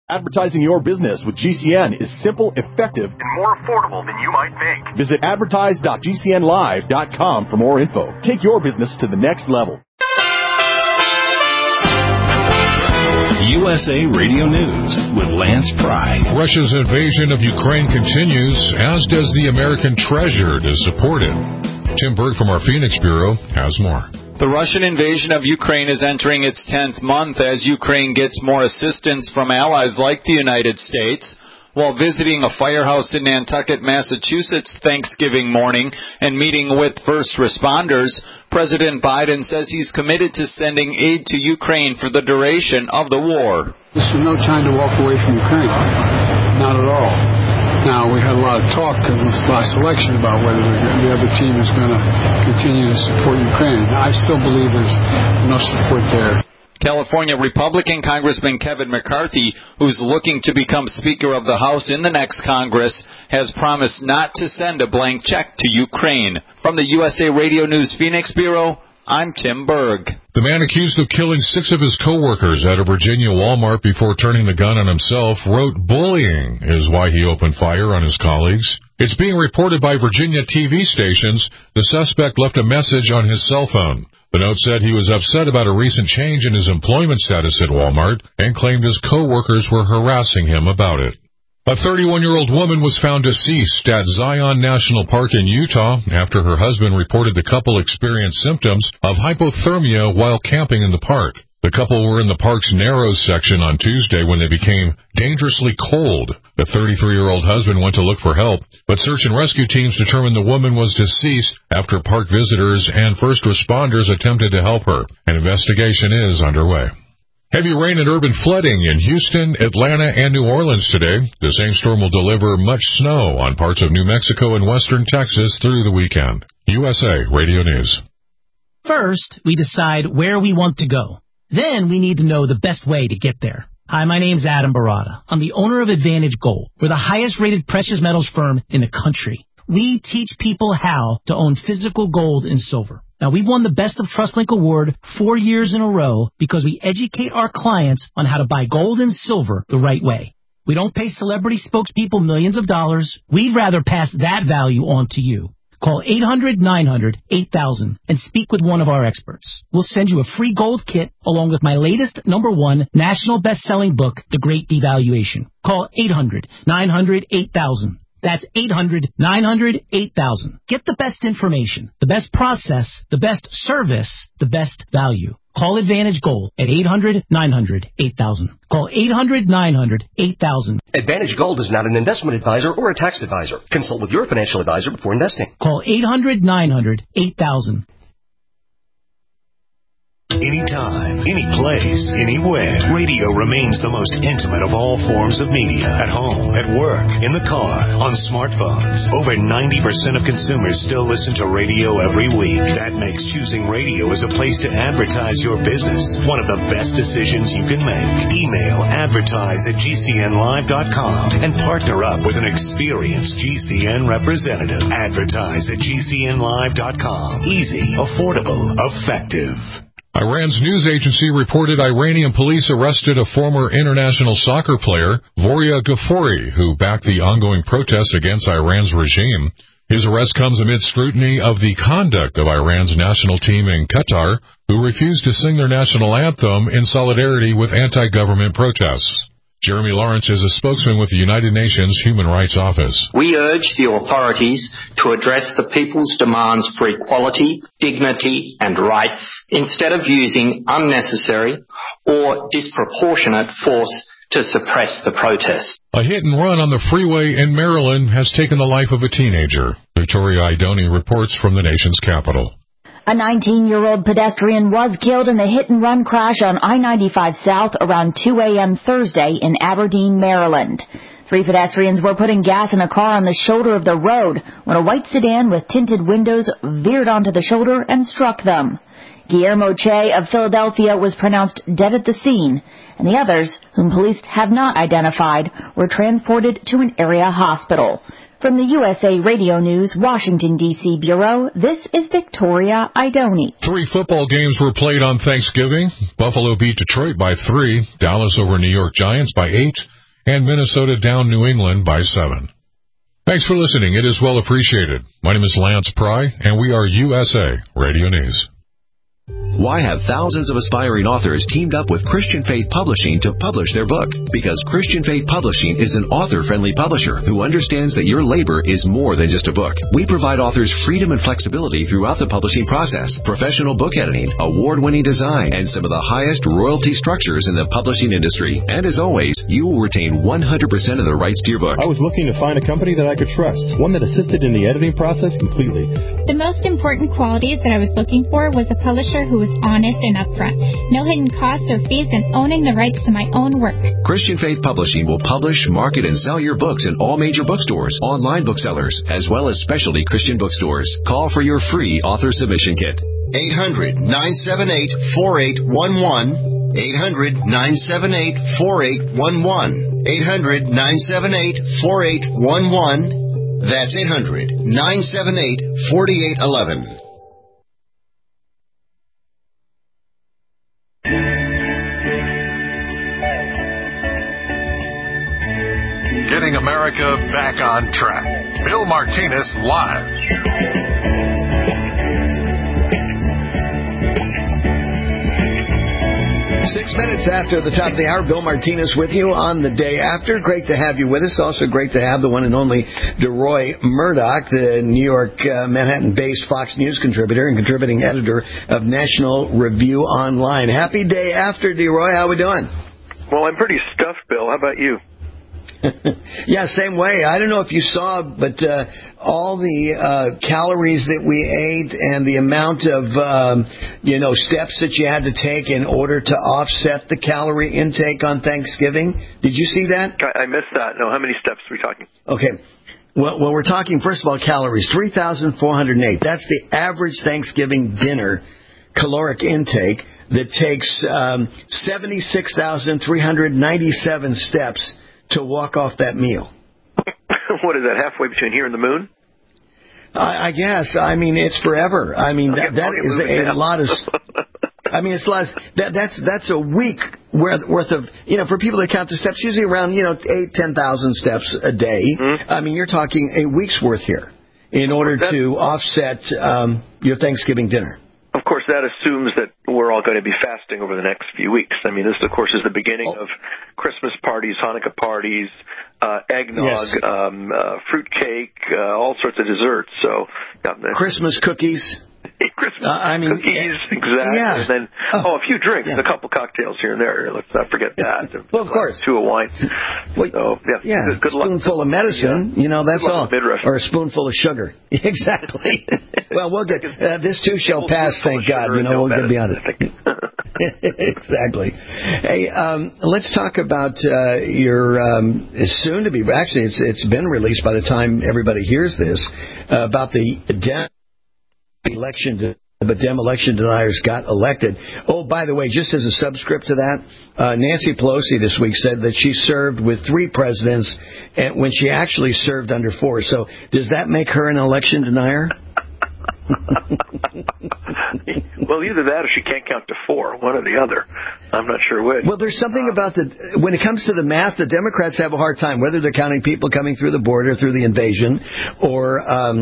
Advertising your business with GCN is simple, effective, and more affordable than you might think. Visit advertise.gcnlive.com for more info. Take your business to the next level. USA Radio News with Lance Pry. Russia's invasion of Ukraine continues, as does the American treasure to support it. Tim Berg from our Phoenix Bureau has more. The Russian invasion of Ukraine is entering its 10th month as Ukraine gets more assistance from allies like the United States. While visiting a firehouse in Nantucket, Massachusetts Thanksgiving morning and meeting with first responders, President Biden says he's committed to sending aid to Ukraine for the duration of the war. This is no time to walk away from Ukraine. Not at all. Now, we had a lot of talk in this last election about whether the other team is going to continue to support Ukraine. I still believe there's enough support there. California Republican Congressman Kevin McCarthy, who's looking to become Speaker of the House in the next Congress, has promised not to send a blank check to Ukraine. From the USA Radio News Phoenix Bureau, I'm Tim Berg. The man accused of killing 6 of his co-workers at a Virginia Walmart before turning the gun on himself wrote bullying is why he opened fire on his colleagues. It's being reported by Virginia TV stations. The suspect left a message on his cell phone. The note said he was upset about a recent change in his employment status at Walmart and claimed his co-workers were harassing him about it. A 31-year-old woman was found deceased at Zion National Park in Utah after her husband reported the couple experienced symptoms of hypothermia while camping in the park. The couple were in the park's Narrows section on Tuesday when they became dangerously cold. The 33-year-old husband went to look for help, but search and rescue teams determined the woman was deceased after park visitors and first responders attempted to help her. An investigation is underway. Heavy rain and urban flooding in Houston, Atlanta, and New Orleans today. The same storm will deliver much snow on parts of New Mexico and western Texas through the weekend. USA Radio News. First, we decide where we want to go. Then we need to know the best way to get there. Hi, my name's Adam Barada. I'm the owner of Advantage Gold. We're the highest-rated precious metals firm in the country. We teach people how to own physical gold and silver. Now, we've won the Best of TrustLink Award 4 years in a row because we educate our clients on how to buy gold and silver the right way. We don't pay celebrity spokespeople millions of dollars. We'd rather pass that value on to you. Call 800-900-8000 and speak with one of our experts. We'll send you a free gold kit along with my latest #1 national best-selling book, The Great Devaluation. Call 800-900-8000. That's 800-900-8000. Get the best information, the best process, the best service, the best value. Call Advantage Gold at 800-900-8000. Call 800-900-8000. Advantage Gold is not an investment advisor or a tax advisor. Consult with your financial advisor before investing. Call 800-900-8000. Anytime, any place, anywhere. Radio remains the most intimate of all forms of media. At home, at work, in the car, on smartphones. Over 90% of consumers still listen to radio every week. That makes choosing radio as a place to advertise your business one of the best decisions you can make. Email advertise@gcnlive.com and partner up with an experienced GCN representative. Advertise@gcnlive.com. Easy, affordable, effective. Iran's news agency reported Iranian police arrested a former international soccer player, Voria Ghafouri, who backed the ongoing protests against Iran's regime. His arrest comes amid scrutiny of the conduct of Iran's national team in Qatar, who refused to sing their national anthem in solidarity with anti-government protests. Jeremy Lawrence is a spokesman with the United Nations Human Rights Office. We urge the authorities to address the people's demands for equality, dignity, and rights instead of using unnecessary or disproportionate force to suppress the protest. A hit and run on the freeway in Maryland has taken the life of a teenager. Victoria Idoni reports from the nation's capital. A 19-year-old pedestrian was killed in a hit-and-run crash on I-95 South around 2 a.m. Thursday in Aberdeen, Maryland. 3 pedestrians were putting gas in a car on the shoulder of the road when a white sedan with tinted windows veered onto the shoulder and struck them. Guillermo Che of Philadelphia was pronounced dead at the scene, and the others, whom police have not identified, were transported to an area hospital. From the USA Radio News Washington, D.C. Bureau, this is Victoria Idoni. 3 football games were played on Thanksgiving. Buffalo beat Detroit by 3, Dallas over New York Giants by 8, and Minnesota down New England by 7. Thanks for listening. It is well appreciated. My name is Lance Pry, and we are USA Radio News. Why have thousands of aspiring authors teamed up with Christian Faith Publishing to publish their book? Because Christian Faith Publishing is an author-friendly publisher who understands that your labor is more than just a book. We provide authors freedom and flexibility throughout the publishing process, professional book editing, award-winning design, and some of the highest royalty structures in the publishing industry. And as always, you will retain 100% of the rights to your book. I was looking to find a company that I could trust, one that assisted in the editing process completely. The most important qualities that I was looking for was a publisher who was honest and upfront. No hidden costs or fees, and owning the rights to my own work. Christian Faith Publishing will publish, market, and sell your books in all major bookstores, online booksellers, as well as specialty Christian bookstores. Call for your free author submission kit. 800-978-4811. 800-978-4811. 800-978-4811. That's 800-978-4811. Getting America back on track. Bill Martinez live. 6 minutes after the top of the hour, Bill Martinez with you on the day after. Great to have you with us. Also great to have the one and only DeRoy Murdoch, the New York, Manhattan-based Fox News contributor and contributing editor of National Review Online. Happy day after, DeRoy. How we doing? Well, I'm pretty stuffed, Bill. How about you? Yeah, same way. I don't know if you saw, but all the calories that we ate and the amount of, steps that you had to take in order to offset the calorie intake on Thanksgiving. Did you see that? I missed that. No, how many steps are we talking? Okay. Well, we're talking, first of all, calories. 3,408. That's the average Thanksgiving dinner caloric intake that takes 76,397 steps to walk off that meal. What is that, halfway between here and the moon? I guess. I mean, it's forever. I mean, that is a lot of... I mean, it's a lot. That's a week worth of, for people that count their steps, usually around, 8,000, 10,000 steps a day. Mm-hmm. I mean, you're talking a week's worth here in order to offset your Thanksgiving dinner. Of course, that assumes that we're all going to be fasting over the next few weeks. I mean, this, of course, is the beginning of Christmas parties, Hanukkah parties, eggnog, yes. Fruitcake, all sorts of desserts. So, Christmas cookies. Cookies, exactly. Yeah. And then, a few drinks, a couple cocktails here and there. Let's not forget that. Well, of course. 2 of wine. Well, so, good luck. A spoonful of medicine, that's all. Or a spoonful of sugar. Exactly. Well, we'll get, this too shall pass, thank God. We'll get beyond it. Exactly. Hey, let's talk about your soon to be, actually, it's been released by the time everybody hears this, about the election, but Dem election deniers got elected. Oh, by the way, just as a subscript to that, Nancy Pelosi this week said that she served with 3 presidents when she actually served under 4. So does that make her an election denier? Well, either that or she can't count to 4, one or the other. I'm not sure which. Well, there's something about when it comes to the math, the Democrats have a hard time, whether they're counting people coming through the border, through the invasion, or,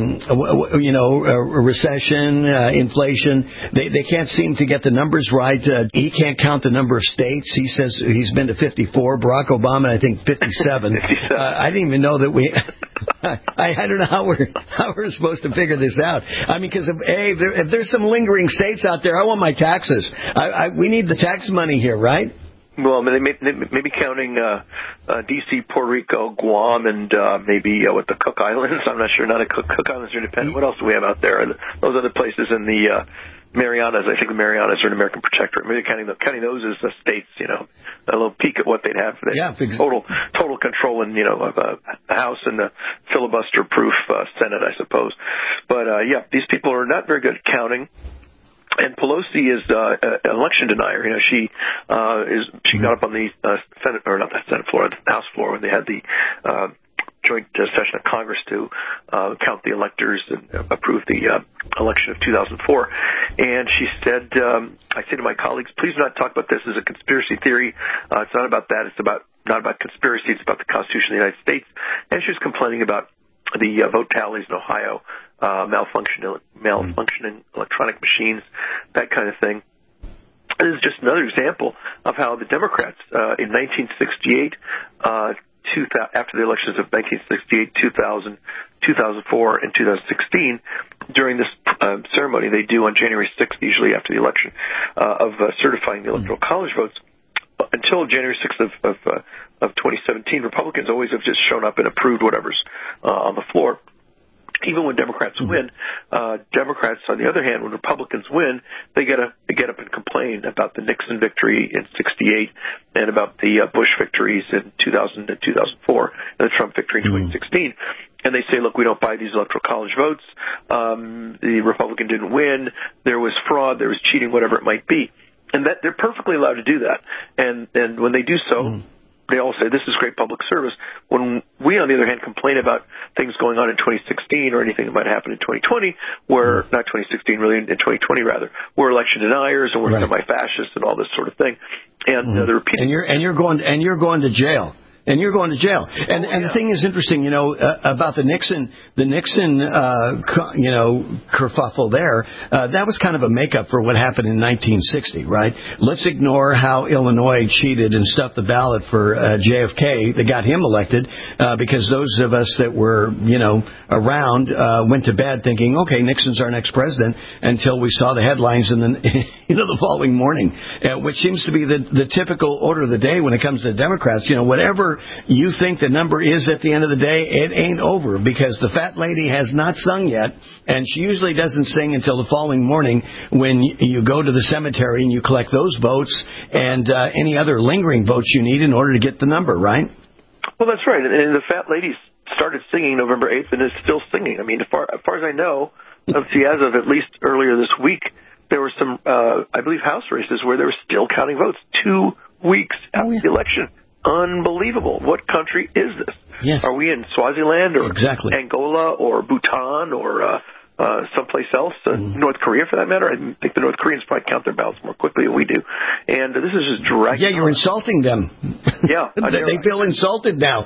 recession, inflation. They can't seem to get the numbers right. He can't count the number of states. He says he's been to 54. Barack Obama, I think, 57. I didn't even know that we... I don't know how we're supposed to figure this out. I mean, because if there's some lingering states out there, I want my taxes. We need the tax money here, right? Well, they may be counting D.C., Puerto Rico, Guam, and maybe the Cook Islands. I'm not sure. Not a Cook Islands are independent. What else do we have out there? Those other places in the Marianas. I think the Marianas are an American protectorate. Maybe counting those as states. A little peek at what they'd have for total control in a House and a filibuster-proof Senate, I suppose. But these people are not very good at counting. And Pelosi is an election denier. She got up on the Senate, or not the Senate floor, the House floor when they had the joint session of Congress to count the electors and approve the election of 2004. And she said, I say to my colleagues, please do not talk about this as a conspiracy theory. It's not about that. It's not about conspiracy. It's about the Constitution of the United States. And she was complaining about the vote tallies in Ohio, malfunctioning electronic machines, that kind of thing. This is just another example of how the Democrats in 1968, after the elections of 1968, 2000, 2004, and 2016, during this ceremony they do on January 6th, usually after the election, of certifying the Electoral College votes, until January 6th of 2017, Republicans always have just shown up and approved whatever's on the floor. Even when Democrats win, Democrats, on the other hand, when Republicans win, they get up and complain about the Nixon victory in '68 and about the Bush victories in 2000 and 2004 and the Trump victory in 2016. And they say, look, we don't buy these Electoral College votes. The Republican didn't win. There was fraud. There was cheating, whatever it might be. And that they're perfectly allowed to do that. And when they do so, they all say, this is great public service. When we, on the other hand, complain about things going on in 2016 or anything that might happen in 2020, where, not 2016, really, in 2020 rather, we're election deniers and we're semi-fascists and all this sort of thing. And they're repeating. And you're going to jail. And you're going to jail. And the thing is interesting, about the Nixon kerfuffle there. That was kind of a makeup for what happened in 1960, right? Let's ignore how Illinois cheated and stuffed the ballot for JFK that got him elected, because those of us that were, around went to bed thinking, okay, Nixon's our next president, until we saw the headlines and then, the following morning, which seems to be the typical order of the day when it comes to Democrats. Whatever you think the number is at the end of the day, it ain't over, because the fat lady has not sung yet, and she usually doesn't sing until the following morning when you go to the cemetery and you collect those votes and any other lingering votes you need in order to get the number, right? Well, that's right. And the fat lady started singing November 8th and is still singing. I mean, as far as I know, as of at least earlier this week, there were some, I believe, House races where they were still counting votes 2 weeks after the election. Unbelievable. What country is this? Yes. Are we in Swaziland or Angola or Bhutan or someplace else? North Korea, for that matter? I think the North Koreans probably count their ballots more quickly than we do. And this is just direct. Yeah, you're insulting them. Yeah. They feel insulted now.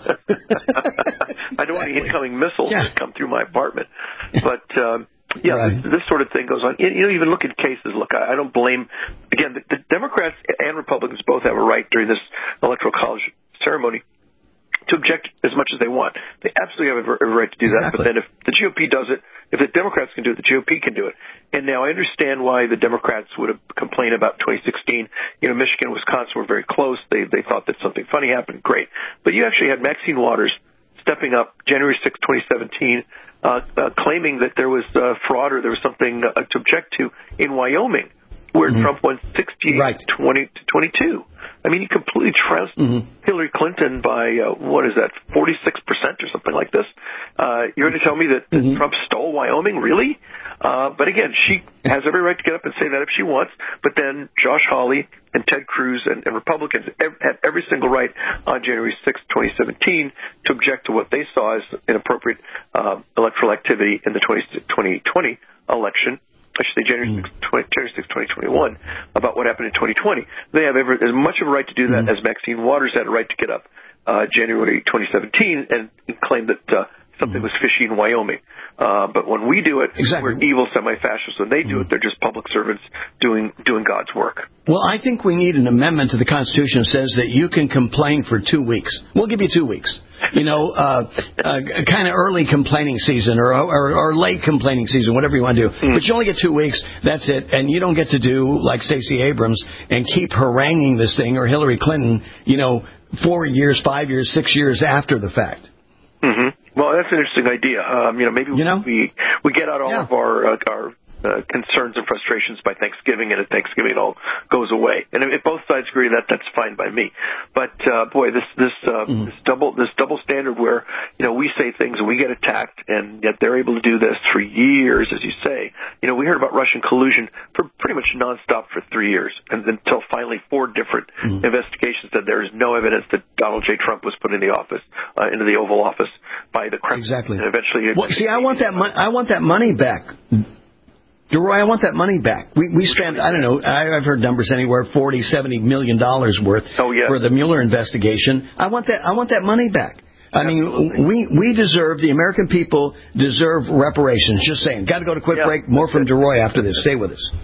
I don't want any incoming missiles to come through my apartment. But... this sort of thing goes on. Even look at cases. Look, I don't blame. Again, the Democrats and Republicans both have a right during this Electoral College ceremony to object as much as they want. They absolutely have a right to do that. But then if the GOP does it, if the Democrats can do it, the GOP can do it. And now I understand why the Democrats would have complained about 2016. Michigan and Wisconsin were very close. They thought that something funny happened. Great. But you actually had Maxine Waters stepping up January 6, 2017, claiming that there was fraud or there was something to object to in Wyoming, where Trump won 68 to 22. I mean, he completely trounced Hillary Clinton by, 46% or something like this. You're going to tell me that Trump stole Wyoming? Really? But again, she has every right to get up and say that if she wants. But then Josh Hawley and Ted Cruz and Republicans had every single right on January 6, 2017 to object to what they saw as inappropriate electoral activity in the 2020 election. I should say January 6, 2021, about what happened in 2020. They have as much of a right to do that as Maxine Waters had a right to get up January 2017 and claim that something was fishy in Wyoming. But when we do it, we're evil semi-fascists. When they do it, they're just public servants doing God's work. Well, I think we need an amendment to the Constitution that says that you can complain for 2 weeks. We'll give you 2 weeks. Kind of early complaining season or late complaining season, whatever you want to do. But you only get 2 weeks. That's it. And you don't get to do like Stacey Abrams and keep haranguing this thing, or Hillary Clinton, 4 years, 5 years, 6 years after the fact. Well, that's an interesting idea. Maybe we get out all of our concerns and frustrations by Thanksgiving, and at Thanksgiving it all goes away. And if both sides agree that's fine by me. But boy, this double standard where we say say things and we get attacked, and yet they're able to do this for years, as you say. You know, we heard about Russian collusion for pretty much nonstop for 3 years, and until finally 4 different investigations said there is no evidence that Donald J. Trump was put in the office, into the Oval Office by the Kremlin. Exactly. And eventually, see, I want that money back. DeRoy, I want that money back. We spent, I don't know, I've heard numbers anywhere $40-70 million worth for the Mueller investigation. I want that money back. I mean, we deserve, the American people deserve reparations. Just saying. Got to go to quick break. More from DeRoy after this. Stay with us.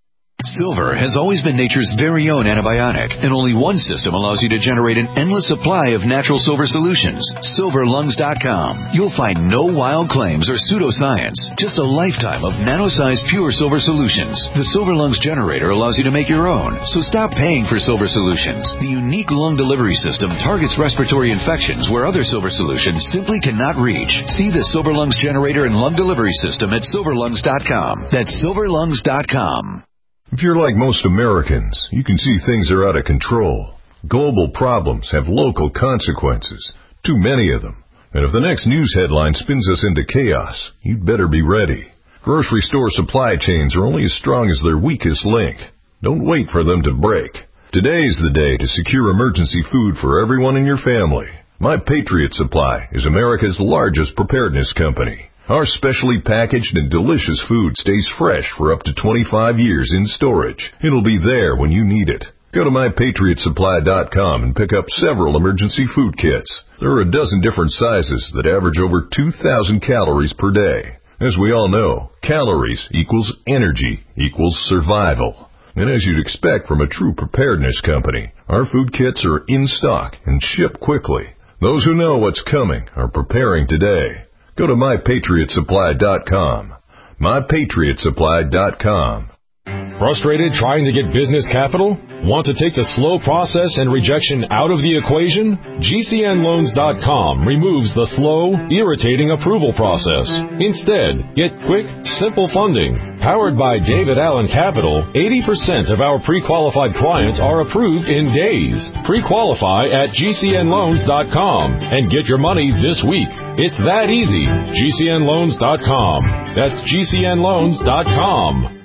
Silver has always been nature's very own antibiotic, and only one system allows you to generate an endless supply of natural silver solutions. SilverLungs.com. You'll find no wild claims or pseudoscience, just a lifetime of nano-sized pure silver solutions. The Silver Lungs generator allows you to make your own, so stop paying for silver solutions. The unique lung delivery system targets respiratory infections where other silver solutions simply cannot reach. See the Silver Lungs generator and lung delivery system at SilverLungs.com. That's SilverLungs.com. If you're like most Americans, you can see things are out of control. Global problems have local consequences, too many of them. And if the next news headline spins us into chaos, you'd better be ready. Grocery store supply chains are only as strong as their weakest link. Don't wait for them to break. Today's the day to secure emergency food for everyone in your family. My Patriot Supply is America's largest preparedness company. Our specially packaged and delicious food stays fresh for up to 25 years in storage. It'll be there when you need it. Go to MyPatriotSupply.com and pick up several emergency food kits. There are a dozen different sizes that average over 2,000 calories per day. As we all know, calories equals energy equals survival. And as you'd expect from a true preparedness company, our food kits are in stock and ship quickly. Those who know what's coming are preparing today. Go to MyPatriotSupply.com. MyPatriotSupply.com. Frustrated trying to get business capital? Want to take the slow process and rejection out of the equation? GCNLoans.com removes the slow, irritating approval process. Instead, get quick, simple funding. Powered by David Allen Capital, 80% of our pre-qualified clients are approved in days. Pre-qualify at GCNLoans.com and get your money this week. It's that easy. GCNLoans.com. That's GCNLoans.com.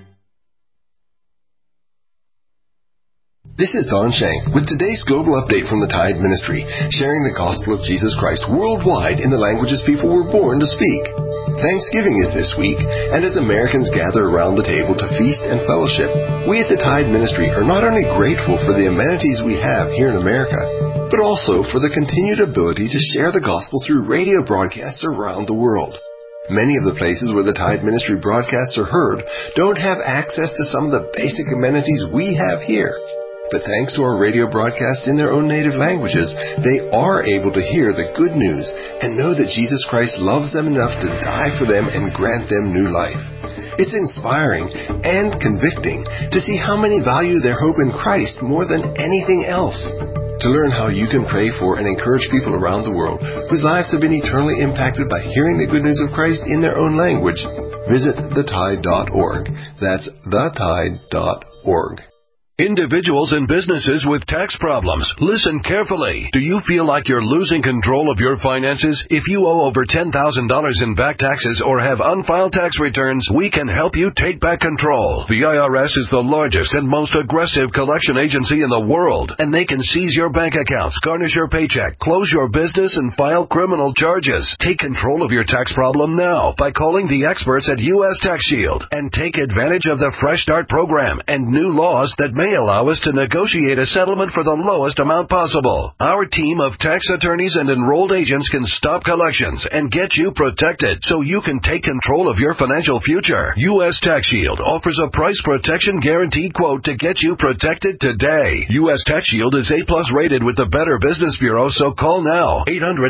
This is Don Shank with today's global update from the Tide Ministry, sharing the gospel of Jesus Christ worldwide in the languages people were born to speak. Thanksgiving is this week, and as Americans gather around the table to feast and fellowship, we at the Tide Ministry are not only grateful for the amenities we have here in America, but also for the continued ability to share the gospel through radio broadcasts around the world. Many of the places where the Tide Ministry broadcasts are heard don't have access to some of the basic amenities we have here. But thanks to our radio broadcasts in their own native languages, they are able to hear the good news and know that Jesus Christ loves them enough to die for them and grant them new life. It's inspiring and convicting to see how many value their hope in Christ more than anything else. To learn how you can pray for and encourage people around the world whose lives have been eternally impacted by hearing the good news of Christ in their own language, visit thetide.org. That's thetide.org. Individuals and businesses with tax problems, listen carefully. Do you feel like you're losing control of your finances? If you owe over $10,000 in back taxes or have unfiled tax returns, we can help you take back control. The IRS is the largest and most aggressive collection agency in the world, and they can seize your bank accounts, garnish your paycheck, close your business, and file criminal charges. Take control of your tax problem now by calling the experts at U.S. Tax Shield and take advantage of the Fresh Start program and new laws that may allow us to negotiate a settlement for the lowest amount possible. Our team of tax attorneys and enrolled agents can stop collections and get you protected so you can take control of your financial future. U.S. Tax Shield offers a price protection guaranteed quote to get you protected today. U.S. Tax Shield is A+ rated with the Better Business Bureau, so call now.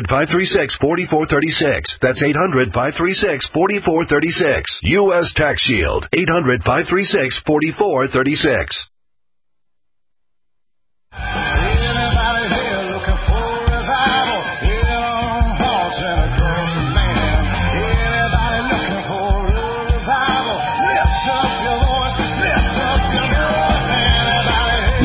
800-536-4436. That's 800-536-4436. U.S. Tax Shield. 800-536-4436. Anybody here looking for revival? Hit on hearts and across the land. Anybody looking for revival? Lift up your voice, lift up your voice. Anybody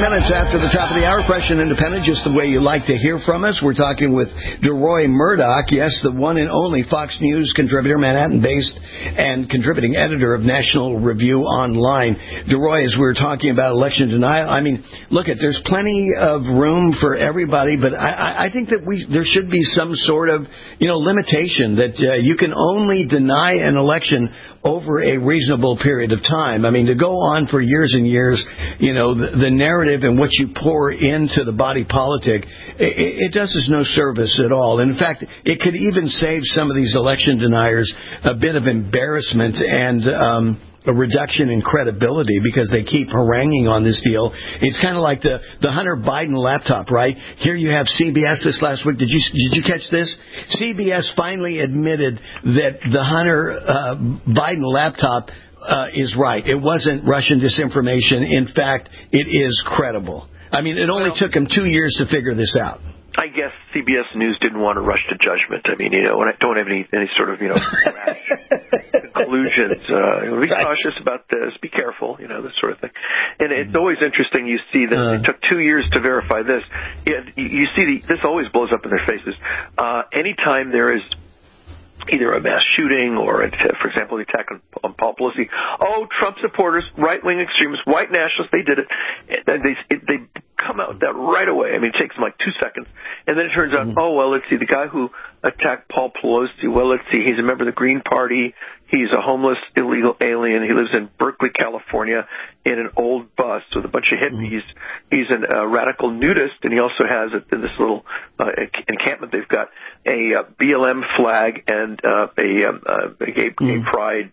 minutes after the top of the hour. Fresh and independent, just the way you like to hear from us. We're talking with DeRoy Murdoch, yes, the one and only Fox News contributor, Manhattan-based, and contributing editor of National Review Online. DeRoy, as we were talking about election denial, I mean, look, there's plenty of room for everybody, but I think that there should be some sort of, limitation that you can only deny an election over a reasonable period of time. I mean, to go on for years and years, the narrative and what you pour into the body politic, it does us no service at all. And in fact, it could even save some of these election deniers a bit of embarrassment and a reduction in credibility because they keep haranguing on this deal. It's kind of like the Hunter Biden laptop, right? Here you have CBS this last week. Did you catch this? CBS finally admitted that the Hunter Biden laptop is right. It wasn't Russian disinformation. In fact, it is credible. I mean, it only took them 2 years to figure this out. I guess CBS News didn't want to rush to judgment. I mean, when I don't have any sort of, rash conclusions. Be cautious about this. Be careful, this sort of thing. And it's always interesting. You see that it took 2 years to verify this. You see this always blows up in their faces. Anytime there is either a mass shooting or, for example, the attack on Paul Pelosi. Oh, Trump supporters, right-wing extremists, white nationalists, they did it. They come out with that right away. I mean, it takes them like 2 seconds. And then it turns out, let's see, the guy who attacked Paul Pelosi, let's see, he's a member of the Green Party. He's a homeless, illegal alien. He lives in Berkeley, California, in an old bus with a bunch of hippies. He's a radical nudist, and he also has, in this little encampment they've got, a BLM flag and a gay pride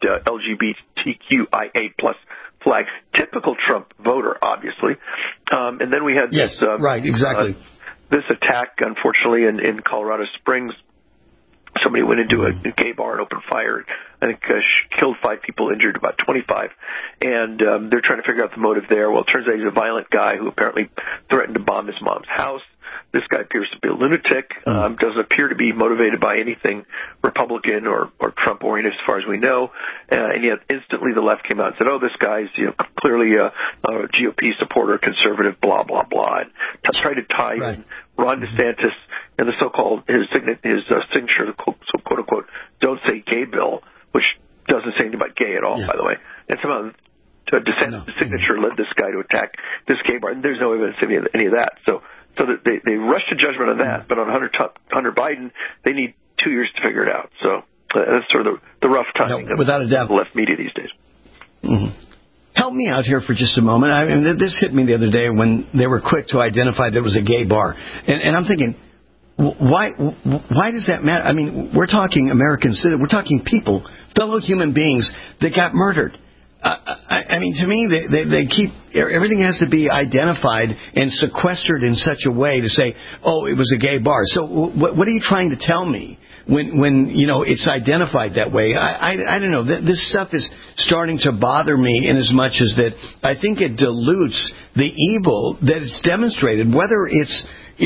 LGBTQIA+ flag. Typical Trump voter, obviously. And then we had this... right, exactly. This attack, unfortunately, in Colorado Springs. Somebody went into a gay bar and opened fire. I think killed 5 people, injured about 25. And they're trying to figure out the motive there. Well, it turns out he's a violent guy who apparently threatened to bomb his mom's house. This guy appears to be a lunatic, doesn't appear to be motivated by anything Republican or Trump-oriented as far as we know. And yet instantly the left came out and said, this guy's clearly a GOP supporter, conservative, blah, blah, blah. And tried to tie in Ron DeSantis and the so-called, his signature, the quote-unquote, don't say gay bill, which doesn't say anything about gay at all, by the way. And somehow DeSantis' signature led this guy to attack this gay bar. And there's no evidence of any of that. So that they rushed to judgment on that, but on Hunter Biden, they need 2 years to figure it out. So that's sort of the rough timing of without a doubt. The left media these days. Mm-hmm. Help me out here for just a moment. I mean, this hit me the other day when they were quick to identify that it was a gay bar. And I'm thinking, why does that matter? I mean, we're talking American citizens. We're talking people, fellow human beings that got murdered. I mean, to me, they keep everything has to be identified and sequestered in such a way to say, it was a gay bar. So what are you trying to tell me when it's identified that way? I don't know. This stuff is starting to bother me in as much as that I think it dilutes the evil that is demonstrated, whether it's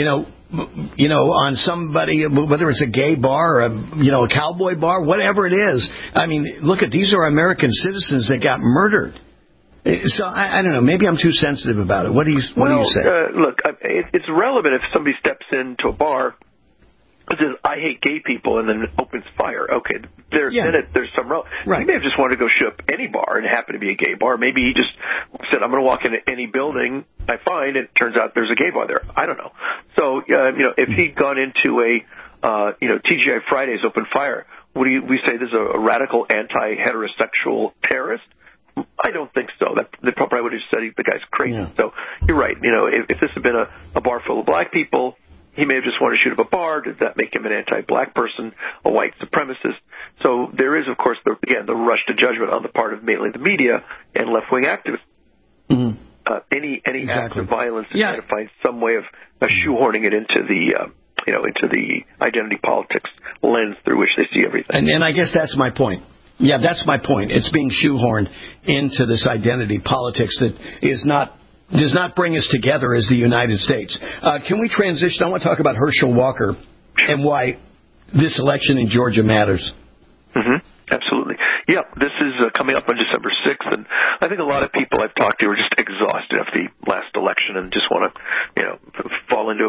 on somebody, whether it's a gay bar or a cowboy bar, whatever it is. I mean, look these are American citizens that got murdered. So I don't know. Maybe I'm too sensitive about it. What do you say? Look, it's relevant if somebody steps into a bar and says, I hate gay people, and then opens fire. Okay, there's some relevance. Right. He may have just wanted to go shoot up any bar and happen to be a gay bar. Maybe he just said, I'm going to walk into any building I find, and it turns out there's a gay bar there. I don't know. So, if he'd gone into a, TGI Fridays, open fire, would we say this is a radical anti-heterosexual terrorist? I don't think so. They probably would have said the guy's crazy. Yeah. So you're right. If this had been a bar full of black people, he may have just wanted to shoot up a bar. Did that make him an anti-black person, a white supremacist? So there is, of course, the rush to judgment on the part of mainly the media and left-wing activists. Mm-hmm. Any act of violence is trying to find some way of shoehorning it into the identity politics lens through which they see everything. And I guess that's my point. Yeah, that's my point. It's being shoehorned into this identity politics that does not bring us together as the United States. Can we transition? I want to talk about Herschel Walker and why this election in Georgia matters. Mm-hmm. Absolutely. Yeah, this is coming up on December 6th, and I think a lot of people I've talked to are just exhausted after the last election and just want to, fall into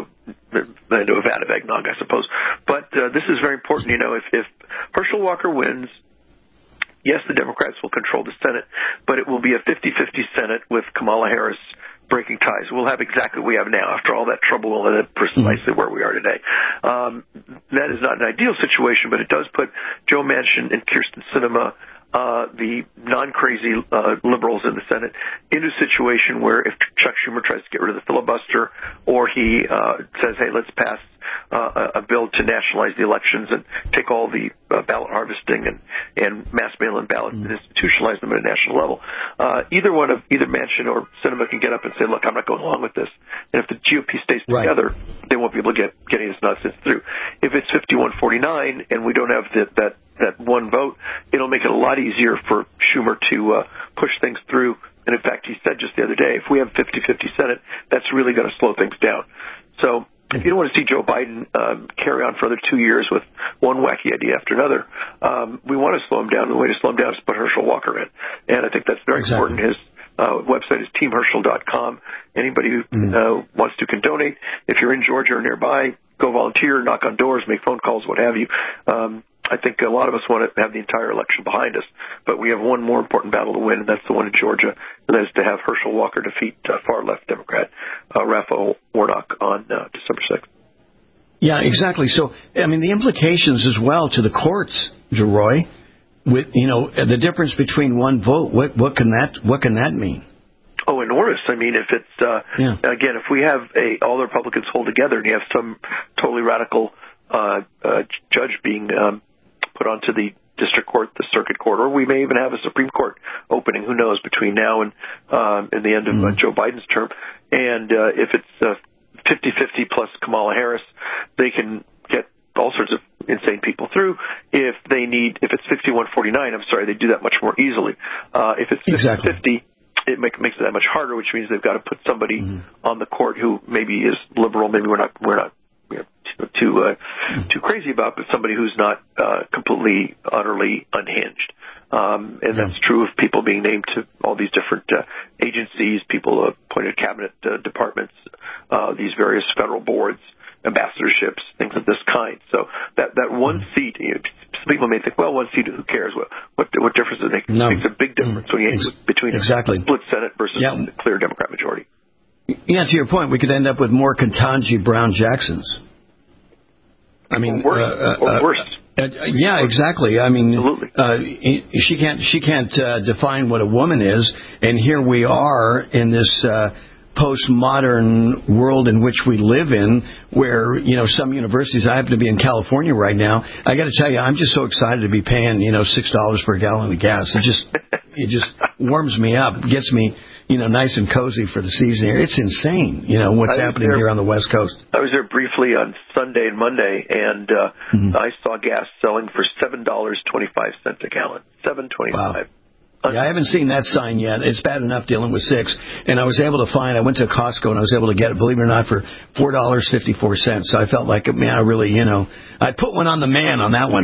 a vat of eggnog, I suppose. But this is very important. If Herschel Walker wins, yes, the Democrats will control the Senate, but it will be a 50-50 Senate with Kamala Harris breaking ties. We'll have exactly what we have now. After all that trouble, we'll end up precisely where we are today. That is not an ideal situation, but it does put Joe Manchin and Kyrsten Sinema, the non-crazy liberals in the Senate, into a situation where if Chuck Schumer tries to get rid of the filibuster, or he says, hey, let's pass a bill to nationalize the elections and take all the ballot harvesting and mass mail-in ballots and institutionalize them at a national level, either Manchin or Sinema can get up and say, look, I'm not going along with this. And if the GOP stays together, they won't be able to get any of this nonsense through. If it's 51-49 and we don't have that one vote, it'll make it a lot easier for Schumer to push things through. And in fact, he said just the other day, if we have 50-50 Senate, that's really going to slow things down. So if you don't want to see Joe Biden carry on for another 2 years with one wacky idea after another, we want to slow him down. The way to slow him down is to put Herschel Walker in. And I think that's very important. His website is teamherschel.com. Anybody who wants to can donate. If you're in Georgia or nearby, go volunteer, knock on doors, make phone calls, what have you. I think a lot of us want to have the entire election behind us, but we have one more important battle to win, and that's the one in Georgia, and that is to have Herschel Walker defeat far-left Democrat Raphael Warnock on December 6th. Yeah, exactly. So, the implications as well to the courts, Geroy, with the difference between one vote. What can that mean? Oh, enormous. If it's again, if we have all the Republicans hold together, and you have some totally radical judge being put onto the district court, the circuit court, or we may even have a Supreme Court opening. Who knows between now and the end of Joe Biden's term? And if it's 50-50 plus Kamala Harris, they can get all sorts of insane people through. If it's 51-49, I'm sorry, they do that much more easily. If it's 50-50, it makes it that much harder, which means they've got to put somebody on the court who maybe is liberal. Maybe we're not too crazy about, but somebody who's not completely, utterly unhinged. And that's true of people being named to all these different agencies, people appointed cabinet departments, these various federal boards, ambassadorships, things of this kind. So that one seat, some people may think, well, one seat, who cares? What difference does it make? It makes a big difference when you between a split Senate versus a clear Democrat majority. Yeah, to your point, we could end up with more Ketanji Brown Jacksons. Or worse. Yeah, exactly. She can't define what a woman is, and here we are in this postmodern world in which we live in, where some universities. I happen to be in California right now. I got to tell you, I'm just so excited to be paying $6 for a gallon of gas. It just warms me up, gets me nice and cozy for the season here. It's insane, what's happening here on the West Coast. I was there briefly on Sunday and Monday, and I saw gas selling for $7.25 a gallon. $7.25. Wow. Yeah, I haven't seen that sign yet. It's bad enough dealing with $6. And I was able to I went to Costco and I was able to get it, believe it or not, for $4.54. So I felt like, man, I really, I put one on the man on that one.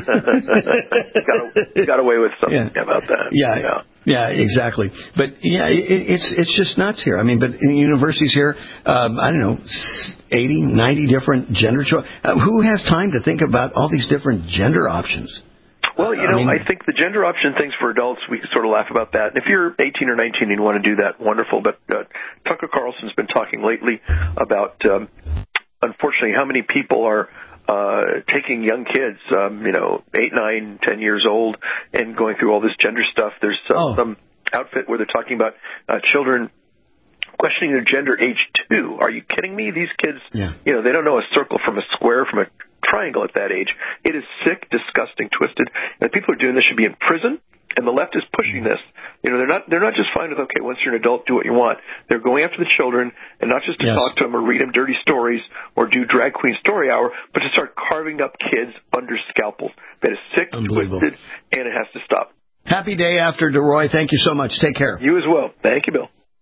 Got away with something about that. Yeah, exactly. But yeah, it's just nuts here. But in universities here, I don't know, 80, 90 different gender choice. Who has time to think about all these different gender options? Well, I think the gender option things for adults, we can sort of laugh about that. And if you're 18 or 19 and you want to do that, wonderful. But Tucker Carlson's been talking lately about, unfortunately, how many people are taking young kids, 8, 9, 10 years old, and going through all this gender stuff. There's some outfit where they're talking about children questioning their gender age 2. Are you kidding me? These kids, they don't know a circle from a square, from a triangle at that age. It is sick, disgusting, twisted. And people who are doing this should be in prison. And the left is pushing this. They're not just fine with, okay, once you're an adult, do what you want. They're going after the children, and not just to talk to them or read them dirty stories or do drag queen story hour, but to start carving up kids under scalpels. That is sick, twisted, and it has to stop. Happy day after, DeRoy. Thank you so much. Take care. You as well. Thank you, Bill.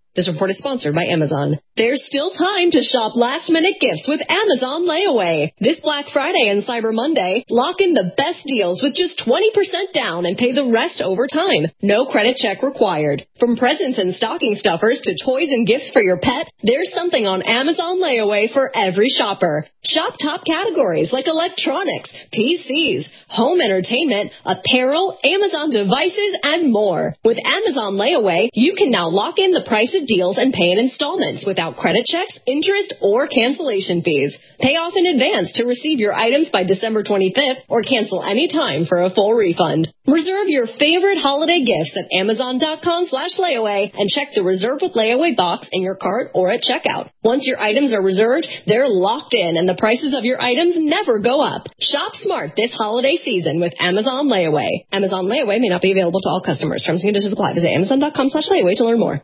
This report is sponsored by Amazon. There's still time to shop last-minute gifts with Amazon Layaway. This Black Friday and Cyber Monday, lock in the best deals with just 20% down and pay the rest over time. No credit check required. From presents and stocking stuffers to toys and gifts for your pet, there's something on Amazon Layaway for every shopper. Shop top categories like electronics, PCs, home entertainment, apparel, Amazon devices, and more. With Amazon Layaway, you can now lock in the price of deals and pay in installments without credit checks, interest, or cancellation fees. Pay off in advance to receive your items by December 25th or cancel any time for a full refund. Reserve your favorite holiday gifts at Amazon.com/layaway and check the Reserve with Layaway box in your cart or at checkout. Once your items are reserved, they're locked in and the prices of your items never go up. Shop smart this holiday season with Amazon Layaway. Amazon Layaway may not be available to all customers. Terms and conditions apply. Visit Amazon.com/layaway to learn more.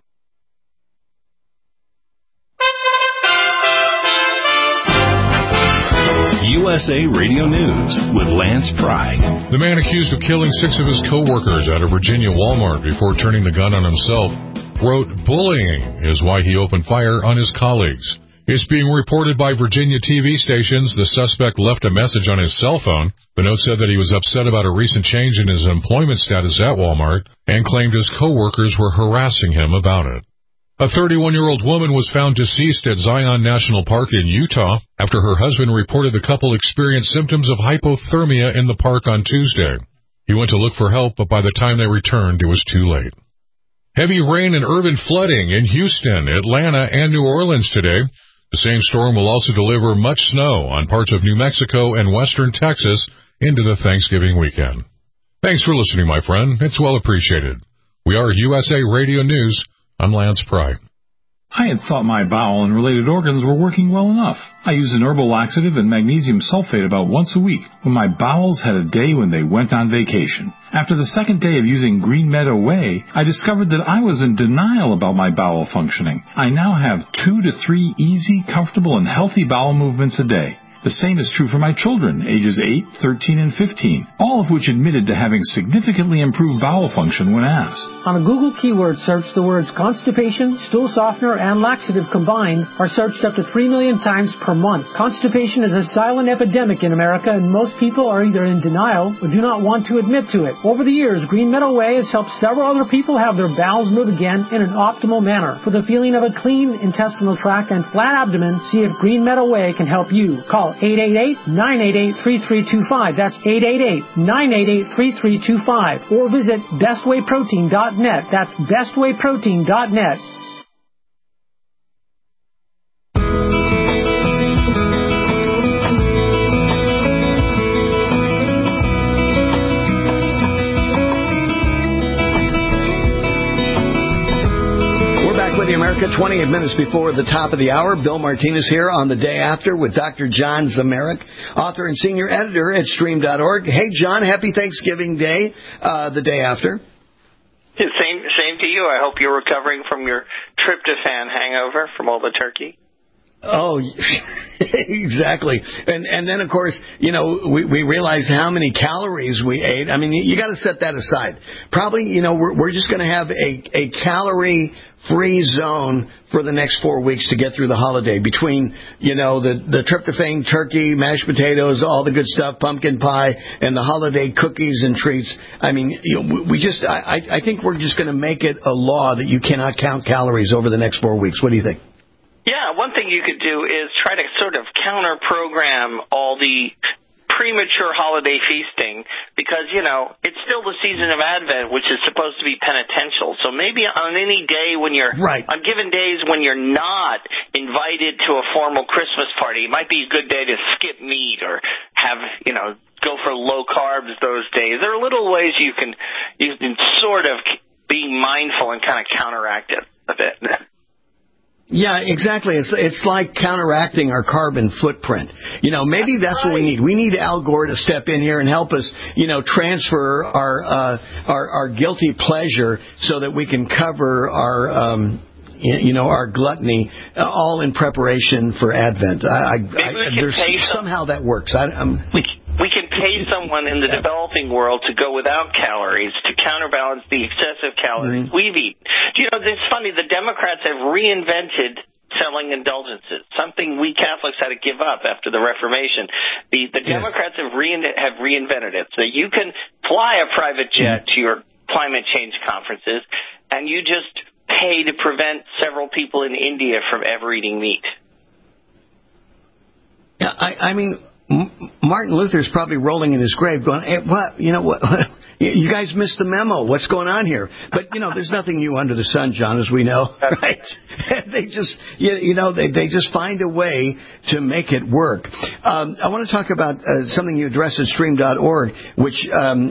USA Radio News with Lance Pry. The man accused of killing 6 of his co-workers at a Virginia Walmart before turning the gun on himself wrote bullying is why he opened fire on his colleagues. It's being reported by Virginia TV stations the suspect left a message on his cell phone. The note said that he was upset about a recent change in his employment status at Walmart and claimed his co-workers were harassing him about it. A 31-year-old woman was found deceased at Zion National Park in Utah after her husband reported the couple experienced symptoms of hypothermia in the park on Tuesday. He went to look for help, but by the time they returned, it was too late. Heavy rain and urban flooding in Houston, Atlanta, and New Orleans today. The same storm will also deliver much snow on parts of New Mexico and western Texas into the Thanksgiving weekend. Thanks for listening, my friend. It's well appreciated. We are USA Radio News. I'm Lance Pry. I had thought my bowel and related organs were working well enough. I use an herbal laxative and magnesium sulfate about once a week when my bowels had a day when they went on vacation. After the second day of using Green Meadow Way, I discovered that I was in denial about my bowel functioning. I now have 2 to 3 easy, comfortable, and healthy bowel movements a day. The same is true for my children, ages 8, 13, and 15, all of which admitted to having significantly improved bowel function when asked. On a Google keyword search, the words constipation, stool softener, and laxative combined are searched up to 3 million times per month. Constipation is a silent epidemic in America, and most people are either in denial or do not want to admit to it. Over the years, Green Meadow Way has helped several other people have their bowels move again in an optimal manner. For the feeling of a clean intestinal tract and flat abdomen, see if Green Meadow Way can help you. Call 888-988-3325. That's 888-988-3325. Or visit bestwayprotein.net. That's bestwayprotein.net. America, 28 minutes before the top of the hour. Bill Martinez here on the day after with Dr. John Zamarik, author and senior editor at Stream.org. Hey, John, happy Thanksgiving Day, the day after. Same to you. I hope you're recovering from your tryptophan hangover from all the turkey. Oh, exactly. And then, of course, you know, we realized how many calories we ate. I mean, you got to set that aside. Probably, you know, we're just going to have a calorie-free zone for the next 4 weeks to get through the holiday between, you know, the tryptophan, turkey, mashed potatoes, all the good stuff, pumpkin pie, and the holiday cookies and treats. I mean, you know, I think we're just going to make it a law that you cannot count calories over the next 4 weeks. What do you think? Yeah, one thing you could do is try to sort of counter-program all the premature holiday feasting because, you know, it's still the season of Advent, which is supposed to be penitential. So maybe on any day when you're on given days when you're not invited to a formal Christmas party, it might be a good day to skip meat or have, you know, go for low carbs those days. There are little ways you can sort of be mindful and kind of counteract it a bit. Yeah, exactly. It's like counteracting our carbon footprint. You know, maybe that's what we need. We need Al Gore to step in here and help us, you know, transfer our guilty pleasure so that we can cover our our gluttony, all in preparation for Advent. Somehow that works. We can pay someone in the developing world to go without calories to counterbalance the excessive calories we've eaten. You know, it's funny. The Democrats have reinvented selling indulgences, something we Catholics had to give up after the Reformation. The Democrats have reinvented it. So you can fly a private jet to your climate change conferences, and you just pay to prevent several people in India from ever eating meat. Yeah, I mean, Martin Luther's probably rolling in his grave going, hey, what? You know what? You guys missed the memo. What's going on here? But, you know, there's nothing new under the sun, John, as we know, right? They just, they just find a way to make it work. I want to talk about something you addressed at stream.org, which,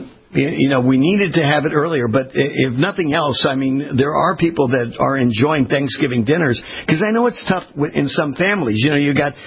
we needed to have it earlier, but if nothing else, I mean, there are people that are enjoying Thanksgiving dinners, because I know it's tough in some families. You know, you got,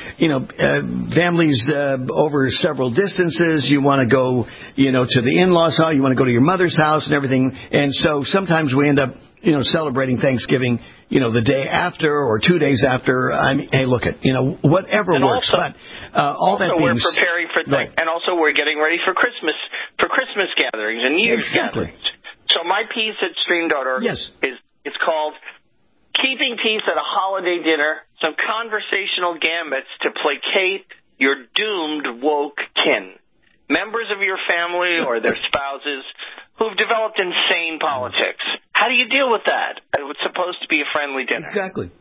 families over several distances. You want to go, to the in-laws' house. You want to go to your mother's house and everything. And so sometimes we end up, celebrating Thanksgiving, the day after or 2 days after. I mean, hey, look at, whatever and works. Also, but all that being we're preparing for and also we're getting ready for Christmas gatherings and New Year's gatherings. So my piece at stream.org is called Keeping Peace at a Holiday Dinner, Some Conversational Gambits to Placate Your Doomed Woke Kin. Members of your family or their spouses who've developed insane politics. How do you deal with that? It was supposed to be a friendly dinner. Exactly.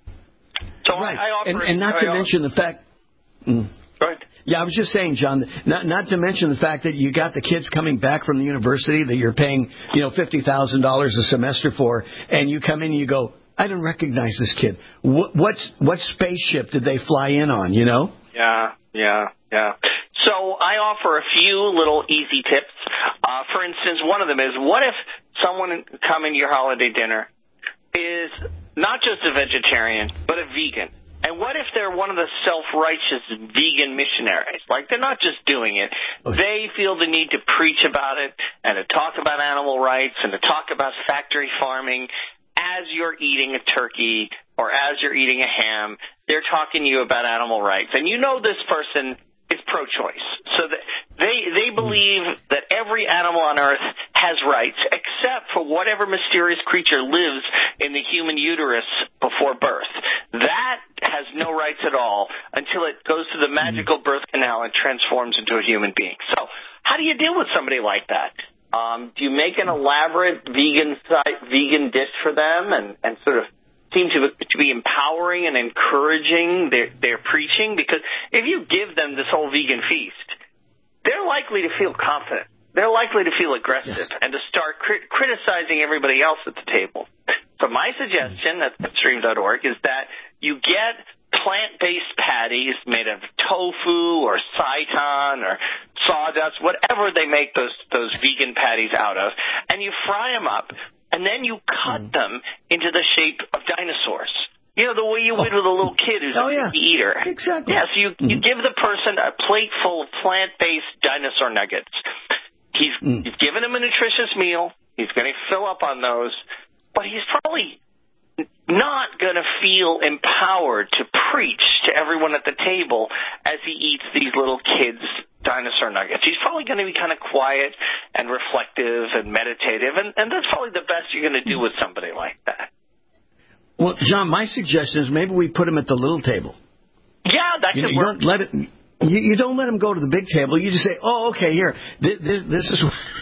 So right. I offer and not to mention the fact... Go ahead. Yeah, I was just saying, John, not to mention the fact that you got the kids coming back from the university that you're paying, $50,000 a semester for, and you come in and you go, I don't recognize this kid. What spaceship did they fly in on, Yeah. So I offer a few little easy tips. For instance, one of them is, what if someone coming to your holiday dinner is not just a vegetarian, but a vegan? And what if they're one of the self-righteous vegan missionaries? Like, they're not just doing it. They feel the need to preach about it and to talk about animal rights and to talk about factory farming. As you're eating a turkey or as you're eating a ham, they're talking to you about animal rights. And this person is pro-choice. So that they believe that every animal on Earth has rights, except for whatever mysterious creature lives in the human uterus before birth. That has no rights at all until it goes through the magical birth canal and transforms into a human being. So how do you deal with somebody like that? Do you make an elaborate vegan dish for them and sort of seem to be empowering and encouraging their preaching? Because if you give them this whole vegan feast, they're likely to feel confident. They're likely to feel aggressive and to start criticizing everybody else at the table. So my suggestion at stream.org is that you get plant-based patties made of tofu or seitan or sawdust, whatever they make those vegan patties out of, and you fry them up, and then you cut them into the shape of dinosaurs. The way you would with a little kid who's a picky eater. Exactly. Yeah, so you give the person a plate full of plant-based dinosaur nuggets. You've given him a nutritious meal. He's going to fill up on those, but he's probably not going to feel empowered to preach to everyone at the table as he eats these little kids' dinosaur nuggets. He's probably going to be kind of quiet and reflective and meditative, and that's probably the best you're going to do with somebody like that. Well, John, my suggestion is maybe we put him at the little table. Yeah, that could work. You don't let him go to the big table. You just say, "Oh, okay, here. This is,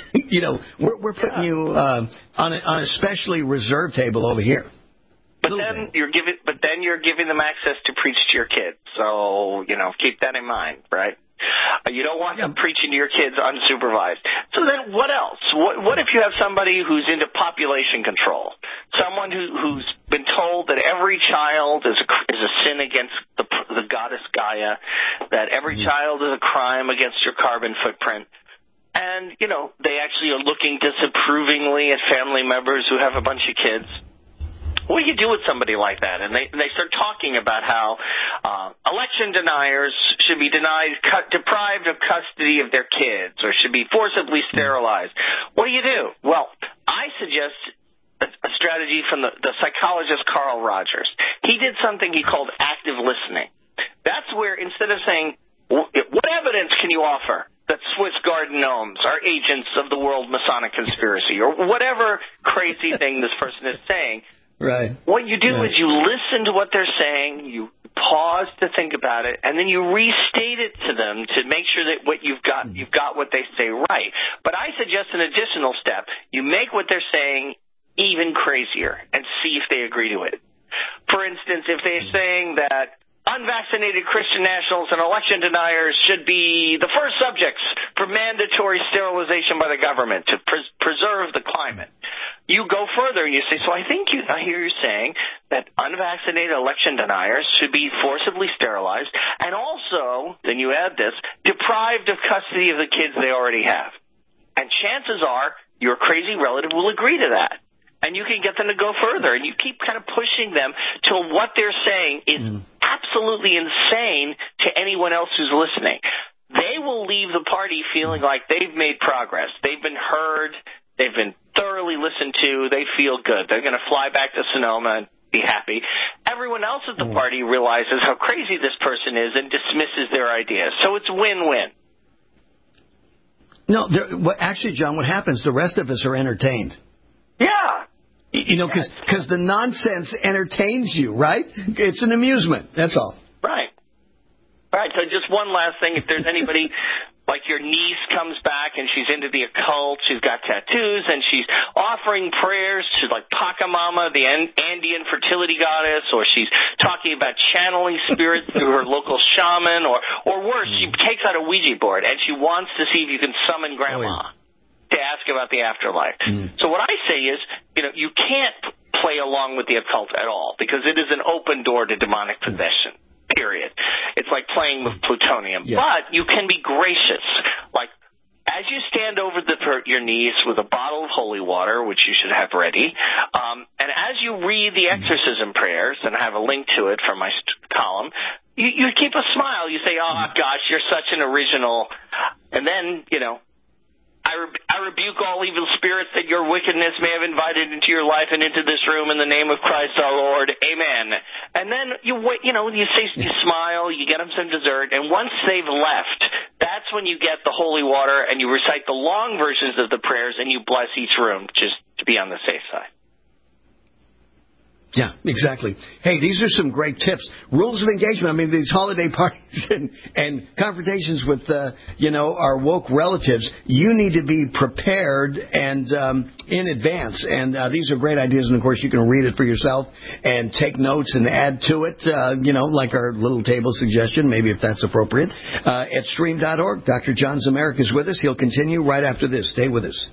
we're putting you on a specially reserved table over here." But then you're giving them access to preach to your kids. So keep that in mind, right? You don't want them preaching to your kids unsupervised. So then what else? What if you have somebody who's into population control? Someone who's been told that every child is a sin against the goddess Gaia, that every child is a crime against your carbon footprint. And, they actually are looking disapprovingly at family members who have a bunch of kids. What do you do with somebody like that? And they start talking about how election deniers should be deprived of custody of their kids or should be forcibly sterilized. What do you do? Well, I suggest a strategy from the psychologist Carl Rogers. He did something he called active listening. That's where instead of saying, what evidence can you offer? that Swiss garden gnomes are agents of the world Masonic conspiracy, or whatever crazy thing this person is saying. Right. What you do is you listen to what they're saying, you pause to think about it, and then you restate it to them to make sure that what you've got what they say right. But I suggest an additional step. You make what they're saying even crazier and see if they agree to it. For instance, if they're saying that unvaccinated Christian nationals and election deniers should be the first subjects for mandatory sterilization by the government to preserve the climate. You go further and you say, so I hear you saying that unvaccinated election deniers should be forcibly sterilized, and also, then you add this, deprived of custody of the kids they already have. And chances are your crazy relative will agree to that. And you can get them to go further, and you keep kind of pushing them till what they're saying is absolutely insane to anyone else who's listening. They will leave the party feeling like they've made progress. They've been heard. They've been thoroughly listened to. They feel good. They're going to fly back to Sonoma and be happy. Everyone else at the party realizes how crazy this person is and dismisses their ideas. So it's win-win. No, actually, John, what happens, the rest of us are entertained. Yeah. You know, because the nonsense entertains you, right? It's an amusement. That's all. Right. Right. So just one last thing. If there's anybody, like your niece comes back and she's into the occult, she's got tattoos, and she's offering prayers to, like, Pachamama, the Andean fertility goddess, or she's talking about channeling spirits through her local shaman, or worse, she takes out a Ouija board and she wants to see if you can summon Grandma. To ask about the afterlife. So what I say is, you can't play along with the occult at all because it is an open door to demonic possession, period. It's like playing with plutonium. Yeah. But you can be gracious. Like, as you stand over your niece with a bottle of holy water, which you should have ready, and as you read the exorcism prayers, and I have a link to it from my column, you keep a smile. You say, oh, gosh, you're such an original. And then, I rebuke all evil spirits that your wickedness may have invited into your life and into this room in the name of Christ our Lord. Amen. And then you smile, you get them some dessert, and once they've left, that's when you get the holy water and you recite the long versions of the prayers and you bless each room just to be on the safe side. Yeah, exactly. Hey, these are some great tips. Rules of engagement. I mean, these holiday parties and confrontations with, our woke relatives, you need to be prepared and in advance. And these are great ideas. And, of course, you can read it for yourself and take notes and add to it, like our little table suggestion, maybe if that's appropriate, at stream.org. Dr. John Zemerick is with us. He'll continue right after this. Stay with us.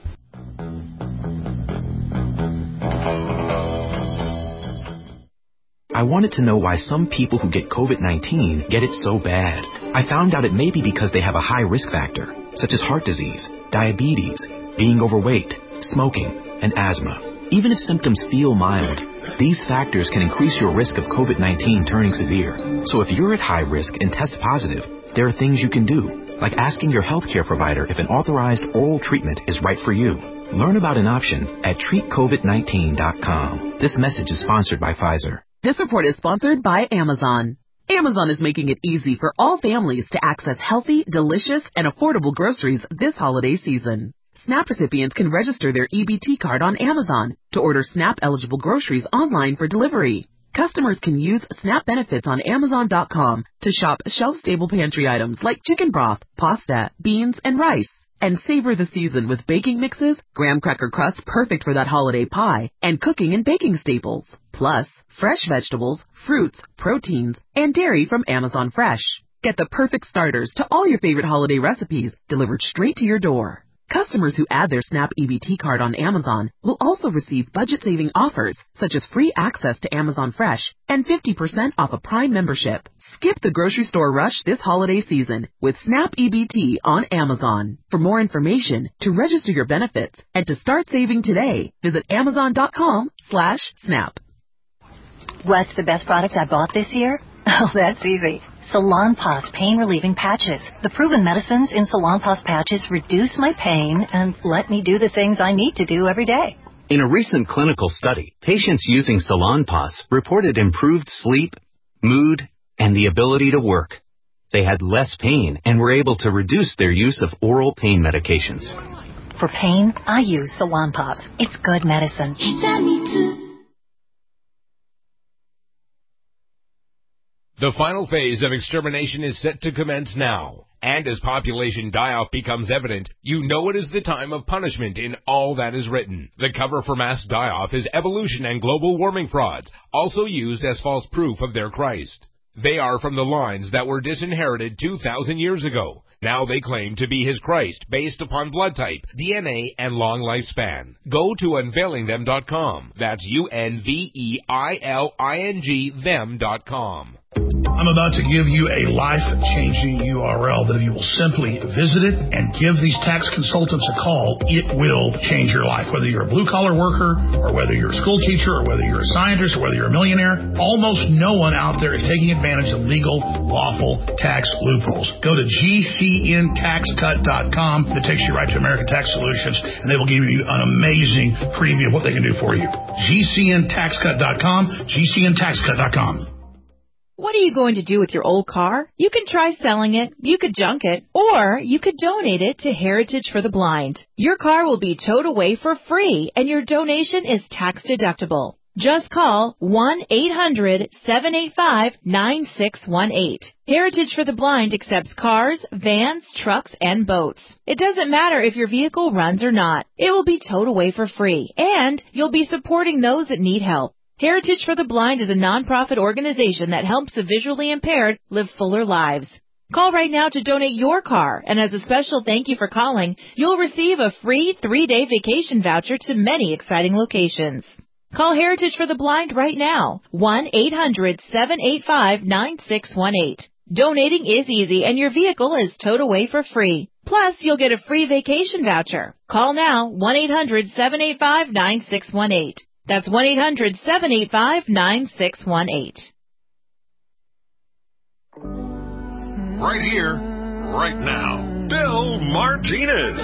I wanted to know why some people who get COVID-19 get it so bad. I found out it may be because they have a high risk factor, such as heart disease, diabetes, being overweight, smoking, and asthma. Even if symptoms feel mild, these factors can increase your risk of COVID-19 turning severe. So if you're at high risk and test positive, there are things you can do, like asking your healthcare provider if an authorized oral treatment is right for you. Learn about an option at treatcovid19.com. This message is sponsored by Pfizer. This report is sponsored by Amazon. Amazon is making it easy for all families to access healthy, delicious, and affordable groceries this holiday season. SNAP recipients can register their EBT card on Amazon to order SNAP-eligible groceries online for delivery. Customers can use SNAP benefits on Amazon.com to shop shelf-stable pantry items like chicken broth, pasta, beans, and rice. And savor the season with baking mixes, graham cracker crust perfect for that holiday pie, and cooking and baking staples. Plus, fresh vegetables, fruits, proteins, and dairy from Amazon Fresh. Get the perfect starters to all your favorite holiday recipes delivered straight to your door. Customers who add their SNAP EBT card on Amazon will also receive budget-saving offers, such as free access to Amazon Fresh and 50% off a Prime membership. Skip the grocery store rush this holiday season with SNAP EBT on Amazon. For more information, to register your benefits, and to start saving today, visit Amazon.com/SNAP. What's the best product I bought this year? Oh, that's easy. Salonpas pain-relieving patches. The proven medicines in Salonpas patches reduce my pain and let me do the things I need to do every day. In a recent clinical study, patients using Salonpas reported improved sleep, mood, and the ability to work. They had less pain and were able to reduce their use of oral pain medications. For pain, I use Salonpas. It's good medicine. The final phase of extermination is set to commence now. And as population die-off becomes evident, you know it is the time of punishment in all that is written. The cover for mass die-off is evolution and global warming frauds, also used as false proof of their Christ. They are from the lines that were disinherited 2,000 years ago. Now they claim to be his Christ based upon blood type, DNA, and long lifespan. Go to unveilingthem.com. That's UNVEILING them.com. I'm about to give you a life-changing URL that if you will simply visit it and give these tax consultants a call, it will change your life. Whether you're a blue-collar worker or whether you're a school teacher or whether you're a scientist or whether you're a millionaire, almost no one out there is taking advantage of legal, lawful tax loopholes. Go to GCNTaxCut.com. It takes you right to American Tax Solutions, and they will give you an amazing preview of what they can do for you. GCNTaxCut.com, GCNTaxCut.com. What are you going to do with your old car? You can try selling it, you could junk it, or you could donate it to Heritage for the Blind. Your car will be towed away for free, and your donation is tax deductible. Just call 1-800-785-9618. Heritage for the Blind accepts cars, vans, trucks, and boats. It doesn't matter if your vehicle runs or not. It will be towed away for free, and you'll be supporting those that need help. Heritage for the Blind is a nonprofit organization that helps the visually impaired live fuller lives. Call right now to donate your car, and as a special thank you for calling, you'll receive a free 3-day vacation voucher to many exciting locations. Call Heritage for the Blind right now, 1-800-785-9618. Donating is easy, and your vehicle is towed away for free. Plus, you'll get a free vacation voucher. Call now, 1-800-785-9618. That's 1-800-785-9618. Right here, right now, Bill Martinez.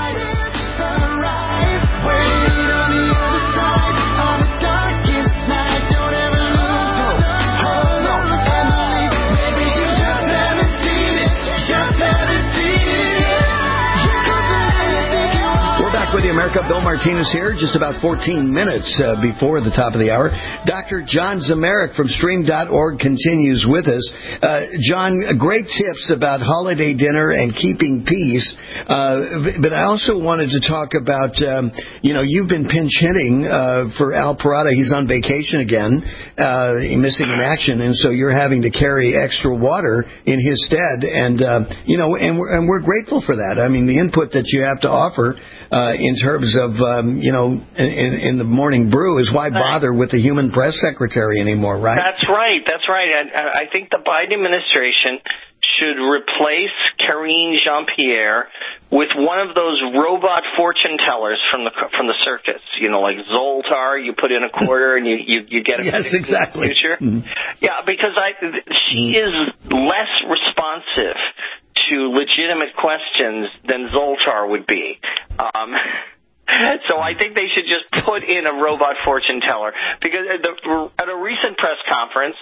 With you, America. Bill Martinez here, just about 14 minutes before the top of the hour. Dr. John Zemerick from Stream.org continues with us. John, great tips about holiday dinner and keeping peace. But I also wanted to talk about, you've been pinch hitting for Al Parada. He's on vacation again, missing in action, and so you're having to carry extra water in his stead. And we're grateful for that. I mean, the input that you have to offer in terms of, in the morning brew is why bother with the human press secretary anymore, right? That's right. I think the Biden administration should replace Karine Jean-Pierre with one of those robot fortune tellers from the circus, like Zoltar. You put in a quarter and you get a yes, exactly. Future. Mm-hmm. Yeah, because she is less responsive to legitimate questions than Zoltar would be. So I think they should just put in a robot fortune teller, because at a recent press conference,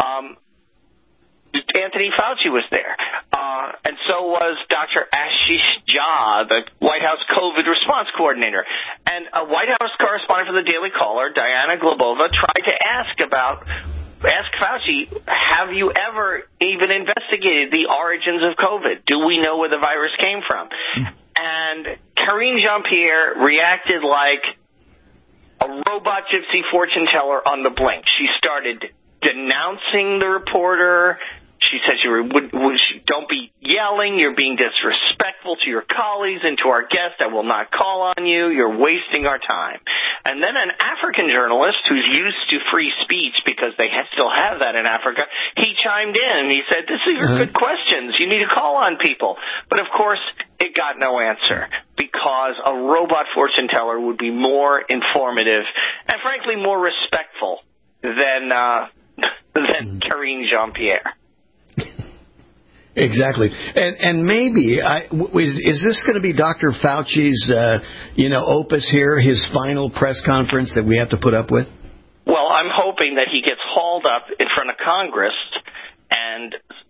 Anthony Fauci was there, and so was Dr. Ashish Jha, the White House COVID response coordinator. And a White House correspondent for the Daily Caller, Diana Glebova, tried to ask Fauci, have you ever even investigated the origins of COVID? Do we know where the virus came from? And Karine Jean-Pierre reacted like a robot gypsy fortune teller on the blink. She started denouncing the reporter. She said, don't be yelling. You're being disrespectful to your colleagues and to our guests. I will not call on you. You're wasting our time. And then an African journalist who's used to free speech, because they still have that in Africa, he chimed in. He said, these are good questions. You need to call on people. But, of course, it got no answer, because a robot fortune teller would be more informative and, frankly, more respectful than Karine Jean-Pierre. Exactly. And maybe, is this going to be Dr. Fauci's, opus here, his final press conference that we have to put up with? Well, I'm hoping that he gets hauled up in front of Congress and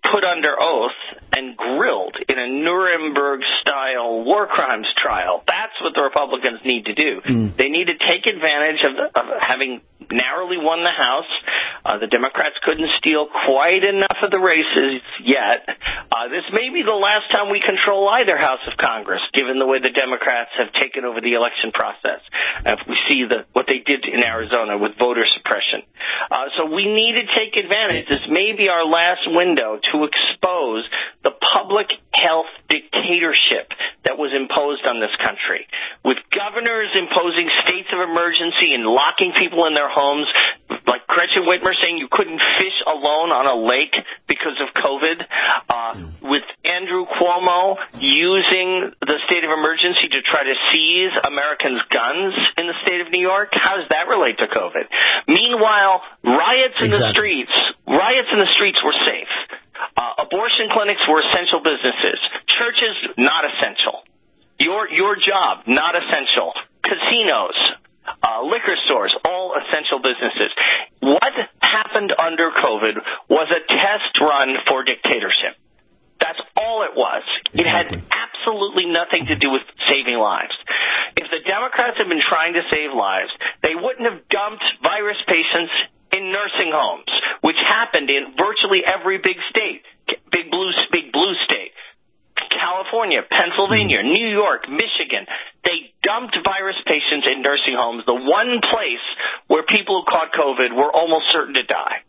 put under oath and grilled in a Nuremberg-style war crimes trial. That's what the Republicans need to do. They need to take advantage of having narrowly won the House. The Democrats couldn't steal quite enough of the races yet. This may be the last time we control either House of Congress, given the way the Democrats have taken over the election process. If we see what they did in Arizona with voter suppression. So we need to take advantage. This may be our last window to expose the public health dictatorship that was imposed on this country, with governors imposing states of emergency and locking people in their homes, like Gretchen Whitmer saying you couldn't fish alone on a lake because of COVID, with Andrew Cuomo using the state of emergency to try to seize Americans' guns in the state of New York. How does that relate to COVID? Meanwhile, riots in the streets were safe. Abortion clinics were essential businesses. Churches, not essential. Your job, not essential. Casinos, liquor stores, all essential businesses. What happened under COVID was a test run for dictatorship. That's all it was. It had absolutely nothing to do with saving lives. If the Democrats had been trying to save lives, they wouldn't have dumped virus patients in nursing homes, which happened in virtually every big state, big blue state. California, Pennsylvania, New York, Michigan, they dumped virus patients in nursing homes, the one place where people who caught COVID were almost certain to die.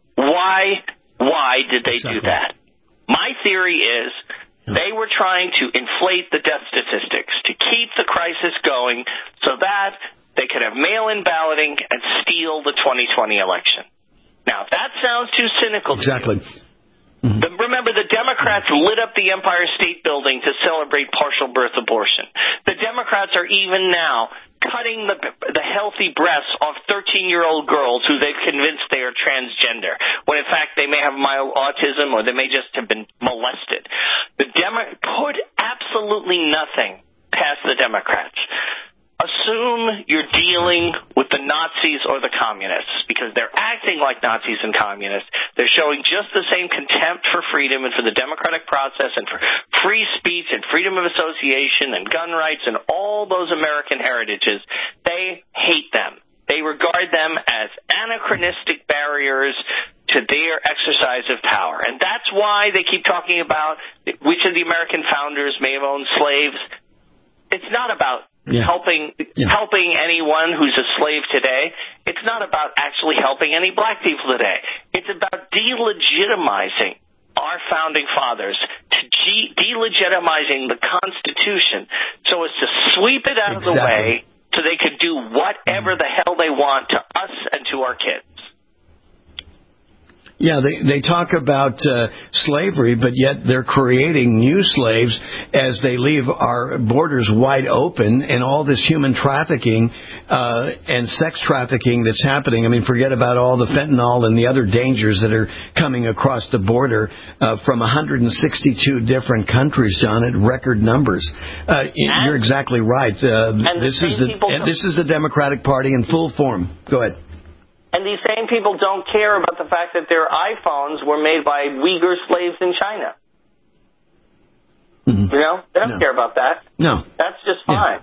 Why did they do that? My theory is they were trying to inflate the death statistics to keep the crisis going so that they could have mail-in balloting and steal the 2020 election. Now, if that sounds too cynical to you, remember, the Democrats lit up the Empire State Building to celebrate partial birth abortion. The Democrats are even now cutting the healthy breasts off 13-year-old girls who they've convinced they are transgender, when in fact they may have mild autism or they may just have been molested. Put absolutely nothing past the Democrats. Assume you're dealing with the Nazis or the communists, because they're acting like Nazis and communists. They're showing just the same contempt for freedom and for the democratic process and for free speech and freedom of association and gun rights and all those American heritages. They hate them. They regard them as anachronistic barriers to their exercise of power. And that's why they keep talking about which of the American founders may have owned slaves. It's not about helping anyone who's a slave today. It's not about actually helping any black people today. It's about delegitimizing our founding fathers, delegitimizing the Constitution so as to sweep it out of the way so they could do whatever the hell they want to us and to our kids. Yeah, they talk about slavery, but yet they're creating new slaves as they leave our borders wide open, and all this human trafficking and sex trafficking that's happening. I mean, forget about all the fentanyl and the other dangers that are coming across the border from 162 different countries, John, at record numbers. You're exactly right. This is the Democratic Party in full form. Go ahead. And these same people don't care about the fact that their iPhones were made by Uyghur slaves in China. You know, they don't care about that. No. That's just fine.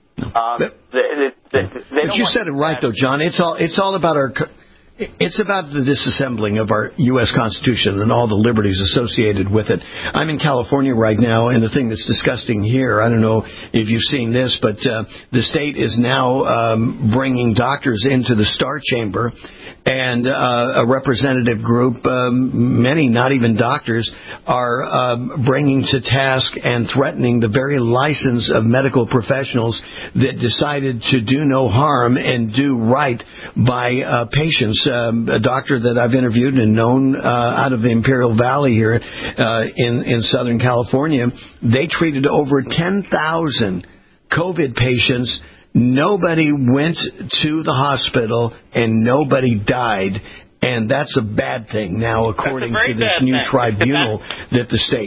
But you said it right, though, John. It's all about it's about the disassembling of our U.S. Constitution and all the liberties associated with it. I'm in California right now, and the thing that's disgusting here, I don't know if you've seen this, but the state is now bringing doctors into the Star Chamber, and a representative group, many not even doctors, are bringing to task and threatening the very license of medical professionals that decided to do no harm and do right by patients. A doctor that I've interviewed and known out of the Imperial Valley here in Southern California, they treated over 10,000 COVID patients. Nobody went to the hospital and nobody died. And that's a bad thing now, according to this new tribunal that the state...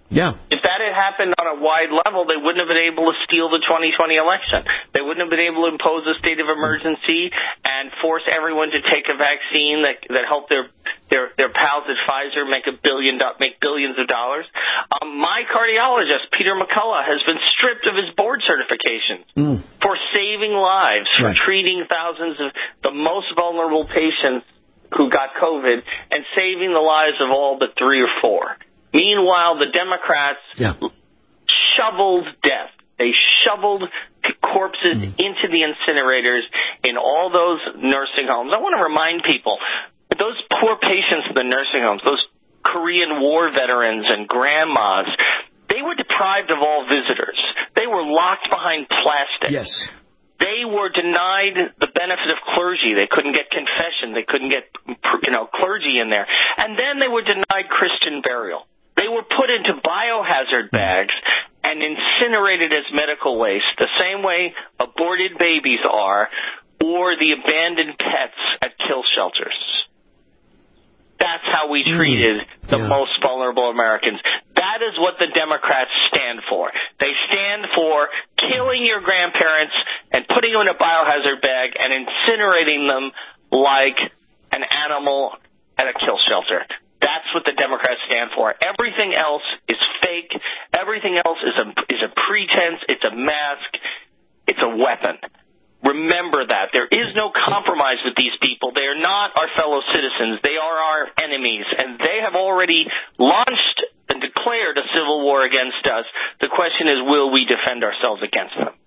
Yeah. If that had happened on a wide level, they wouldn't have been able to steal the 2020 election. They wouldn't have been able to impose a state of emergency and force everyone to take a vaccine that helped their pals at Pfizer make billions of dollars. My cardiologist, Peter McCullough, has been stripped of his board certifications for saving lives, for treating thousands of the most vulnerable patients who got COVID and saving the lives of all but 3 or 4. Meanwhile, the Democrats shoveled death. They shoveled corpses into the incinerators in all those nursing homes. I want to remind people, those poor patients in the nursing homes, those Korean War veterans and grandmas, they were deprived of all visitors. They were locked behind plastic. Yes. They were denied the benefit of clergy. They couldn't get confession. They couldn't get, clergy in there. And then they were denied Christian burial. They were put into biohazard bags and incinerated as medical waste, the same way aborted babies are, or the abandoned pets at kill shelters. That's how we treated the most vulnerable Americans. That is what the Democrats stand for. They stand for killing your grandparents and putting them in a biohazard bag and incinerating them like an animal at a kill shelter. That's what the Democrats stand for. Everything else is fake. Everything else is a pretense. It's a mask. It's a weapon. Remember that. There is no compromise with these people. They are not our fellow citizens. They are our enemies, and they have already launched and declared a civil war against us. The question is, will we defend ourselves against them?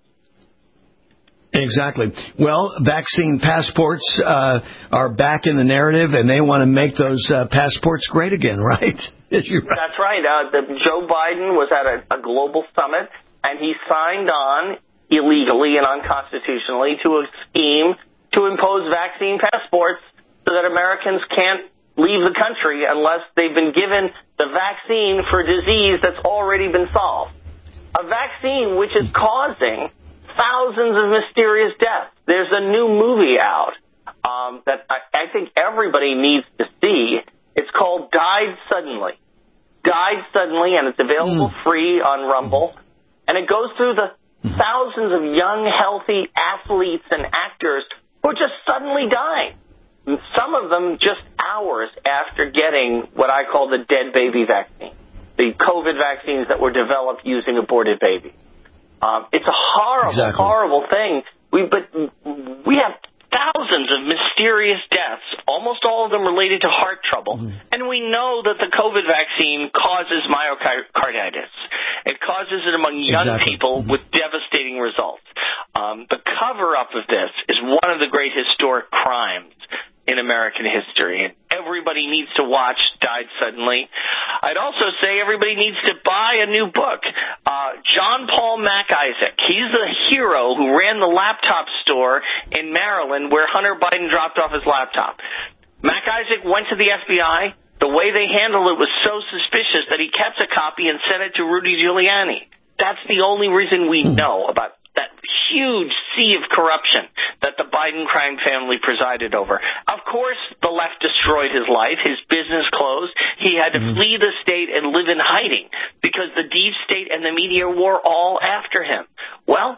Exactly. Well, vaccine passports are back in the narrative, and they want to make those passports great again, right? That's right. Joe Biden was at a global summit, and he signed on illegally and unconstitutionally to a scheme to impose vaccine passports so that Americans can't leave the country unless they've been given the vaccine for a disease that's already been solved. A vaccine which is causing thousands of mysterious deaths. There's a new movie out that I think everybody needs to see. It's called Died Suddenly. Died Suddenly, and it's available free on Rumble. And it goes through the thousands of young, healthy athletes and actors who are just suddenly dying. Some of them just hours after getting what I call the dead baby vaccine, the COVID vaccines that were developed using aborted babies. It's a horrible, horrible thing. But we have thousands of mysterious deaths, almost all of them related to heart trouble. And we know that the COVID vaccine causes myocarditis. It causes it among young people with devastating results. The cover-up of this is one of the great historic crimes in American history. And everybody needs to watch Died Suddenly. I'd also say everybody needs to buy a new book. John Paul Mac Isaac, he's the hero who ran the laptop store in Maryland where Hunter Biden dropped off his laptop. Mac Isaac went to the FBI. The way they handled it was so suspicious that he kept a copy and sent it to Rudy Giuliani. That's the only reason we know about that huge sea of corruption that the Biden crime family presided over. Of course, the left destroyed his life. His business closed. He had to flee the state and live in hiding because the deep state and the media were all after him. Well,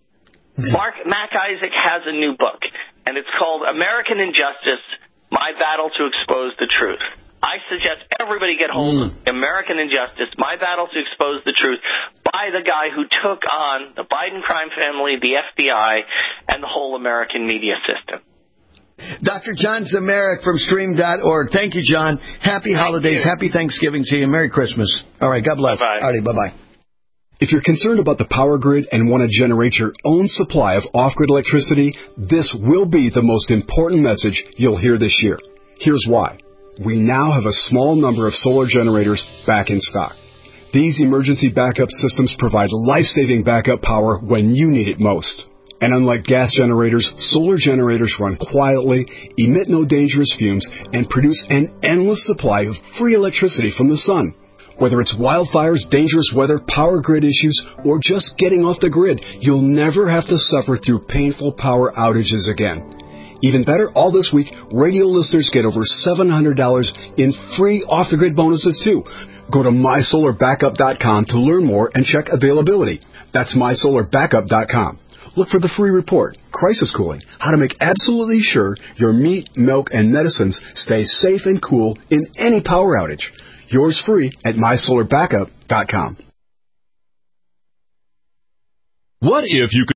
Mac Isaac has a new book, and it's called American Injustice, My Battle to Expose the Truth. I suggest everybody get hold of American Injustice, My Battle to Expose the Truth, by the guy who took on the Biden crime family, the FBI, and the whole American media system. Dr. John Zemeric from Stream.org. Thank you, John. Happy holidays. Happy Thanksgiving to you. Merry Christmas. All right. God bless. Bye-bye. All right. Bye-bye. If you're concerned about the power grid and want to generate your own supply of off-grid electricity, this will be the most important message you'll hear this year. Here's why. We now have a small number of solar generators back in stock. These emergency backup systems provide life-saving backup power when you need it most. And unlike gas generators, solar generators run quietly, emit no dangerous fumes, and produce an endless supply of free electricity from the sun. Whether it's wildfires, dangerous weather, power grid issues, or just getting off the grid, you'll never have to suffer through painful power outages again. Even better, all this week, radio listeners get over $700 in free off-the-grid bonuses, too. Go to mysolarbackup.com to learn more and check availability. That's mysolarbackup.com. Look for the free report, Crisis Cooling, how to make absolutely sure your meat, milk, and medicines stay safe and cool in any power outage. Yours free at mysolarbackup.com. What if you could